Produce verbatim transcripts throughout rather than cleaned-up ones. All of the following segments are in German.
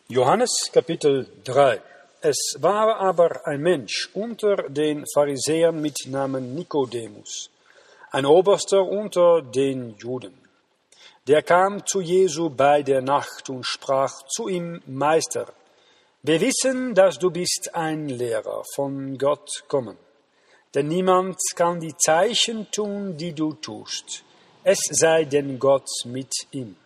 Johannes Kapitel drei. Es war aber ein Mensch unter den Pharisäern mit Namen Nikodemus, ein Oberster unter den Juden. Der kam zu Jesu bei der Nacht und sprach zu ihm: Meister, wir wissen, dass du bist ein Lehrer von Gott kommen. Denn niemand kann die Zeichen tun, die du tust, es sei denn Gott mit ihm.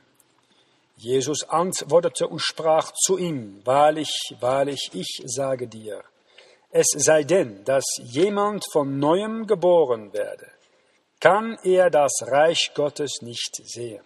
Jesus antwortete und sprach zu ihm: Wahrlich, wahrlich, ich sage dir, es sei denn, dass jemand von Neuem geboren werde, kann er das Reich Gottes nicht sehen.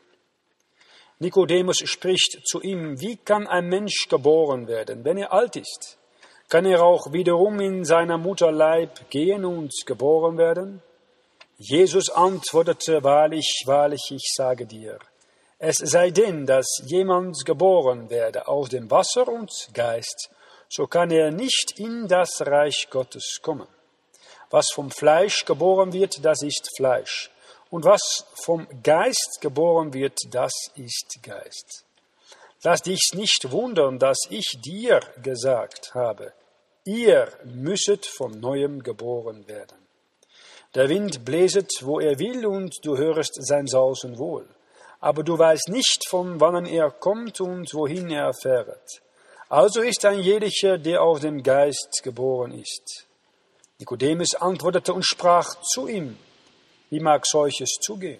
Nikodemus spricht zu ihm: Wie kann ein Mensch geboren werden, wenn er alt ist? Kann er auch wiederum in seiner Mutter Leib gehen und geboren werden? Jesus antwortete: Wahrlich, wahrlich, ich sage dir, es sei denn, dass jemand geboren werde aus dem Wasser und Geist, so kann er nicht in das Reich Gottes kommen. Was vom Fleisch geboren wird, das ist Fleisch, und was vom Geist geboren wird, das ist Geist. Lass dich nicht wundern, dass ich dir gesagt habe, ihr müsset von Neuem geboren werden. Der Wind bläset, wo er will, und du hörst sein Sausen wohl. Aber du weißt nicht, von wann er kommt und wohin er fährt. Also ist ein jeder, der aus dem Geist geboren ist. Nikodemus antwortete und sprach zu ihm: Wie mag solches zugehen?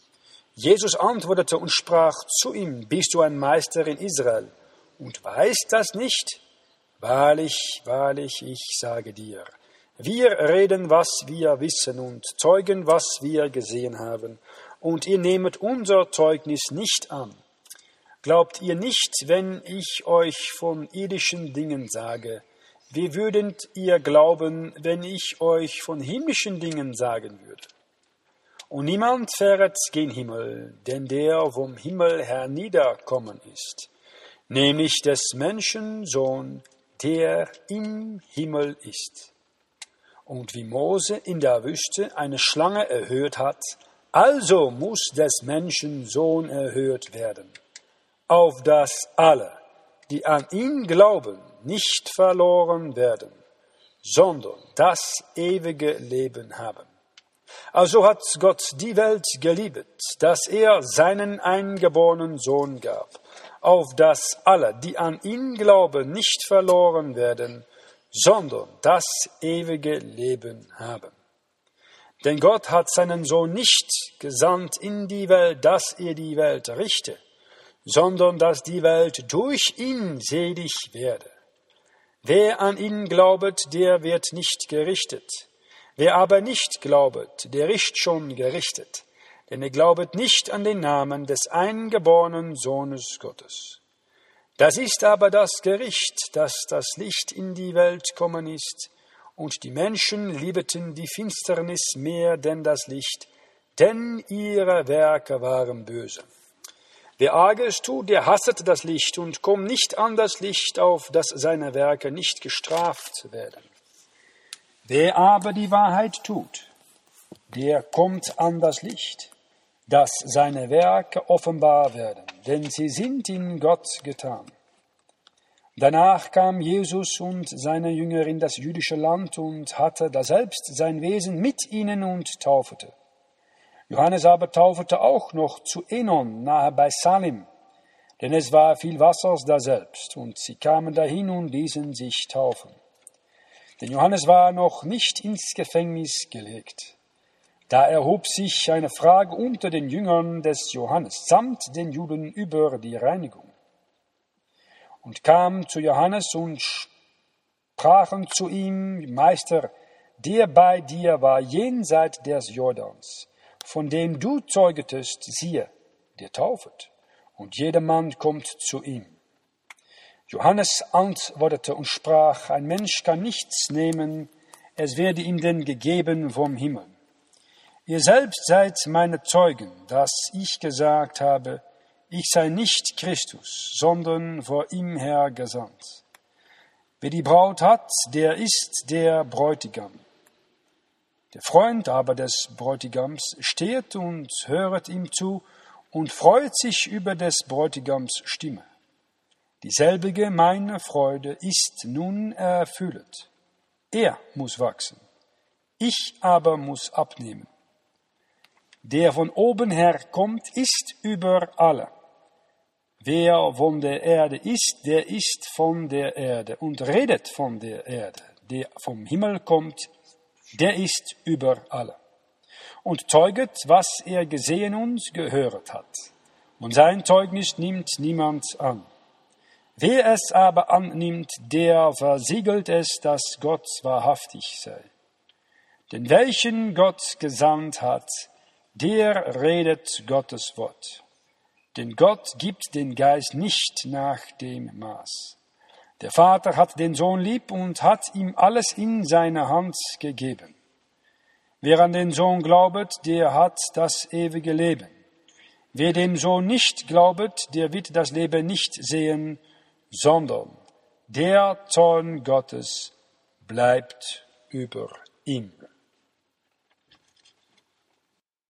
Jesus antwortete und sprach zu ihm: Bist du ein Meister in Israel und weißt das nicht? Wahrlich, wahrlich, ich sage dir, wir reden, was wir wissen, und zeugen, was wir gesehen haben, und ihr nehmet unser Zeugnis nicht an. Glaubt ihr nicht, wenn ich euch von irdischen Dingen sage? Wie würdet ihr glauben, wenn ich euch von himmlischen Dingen sagen würde? Und niemand fähret gen Himmel, denn der vom Himmel herniederkommen ist, nämlich des Menschen Sohn, der im Himmel ist. Und wie Mose in der Wüste eine Schlange erhöht hat, also muss des Menschen Sohn erhöht werden, auf dass alle, die an ihn glauben, nicht verloren werden, sondern das ewige Leben haben. Also hat Gott die Welt geliebt, dass er seinen eingeborenen Sohn gab, auf dass alle, die an ihn glauben, nicht verloren werden, sondern das ewige Leben haben. Denn Gott hat seinen Sohn nicht gesandt in die Welt, dass er die Welt richte, sondern dass die Welt durch ihn selig werde. Wer an ihn glaubet, der wird nicht gerichtet. Wer aber nicht glaubet, der ist schon gerichtet, denn er glaubet nicht an den Namen des eingeborenen Sohnes Gottes. Das ist aber das Gericht, dass das Licht in die Welt kommen ist, und die Menschen liebeten die Finsternis mehr denn das Licht, denn ihre Werke waren böse. Wer Arges tut, der hasset das Licht und kommt nicht an das Licht, auf dass seine Werke nicht gestraft werden. Wer aber die Wahrheit tut, der kommt an das Licht, dass seine Werke offenbar werden, denn sie sind in Gott getan. Danach kam Jesus und seine Jünger in das jüdische Land und hatte daselbst sein Wesen mit ihnen und taufete. Johannes aber taufete auch noch zu Enon, nahe bei Salim, denn es war viel Wassers daselbst, und sie kamen dahin und ließen sich taufen. Denn Johannes war noch nicht ins Gefängnis gelegt. Da erhob sich eine Frage unter den Jüngern des Johannes samt den Juden über die Reinigung. Und kam zu Johannes und sprachen zu ihm: Meister, der bei dir war jenseits des Jordans, von dem du zeugetest, siehe, der taufet, und jedermann kommt zu ihm. Johannes antwortete und sprach: Ein Mensch kann nichts nehmen, es werde ihm denn gegeben vom Himmel. Ihr selbst seid meine Zeugen, dass ich gesagt habe, ich sei nicht Christus, sondern vor ihm her gesandt. Wer die Braut hat, der ist der Bräutigam. Der Freund aber des Bräutigams steht und höret ihm zu und freut sich über des Bräutigams Stimme. Dieselbige meine Freude ist nun erfüllet. Er muss wachsen, ich aber muss abnehmen. Der von oben her kommt, ist über alle. Wer von der Erde ist, der ist von der Erde und redet von der Erde. Der vom Himmel kommt, der ist über alle. Und zeuget, was er gesehen und gehört hat. Und sein Zeugnis nimmt niemand an. Wer es aber annimmt, der versiegelt es, dass Gott wahrhaftig sei. Denn welchen Gott gesandt hat, der redet Gottes Wort. Denn Gott gibt den Geist nicht nach dem Maß. Der Vater hat den Sohn lieb und hat ihm alles in seine Hand gegeben. Wer an den Sohn glaubet, der hat das ewige Leben. Wer dem Sohn nicht glaubet, der wird das Leben nicht sehen, sondern der Zorn Gottes bleibt über ihm.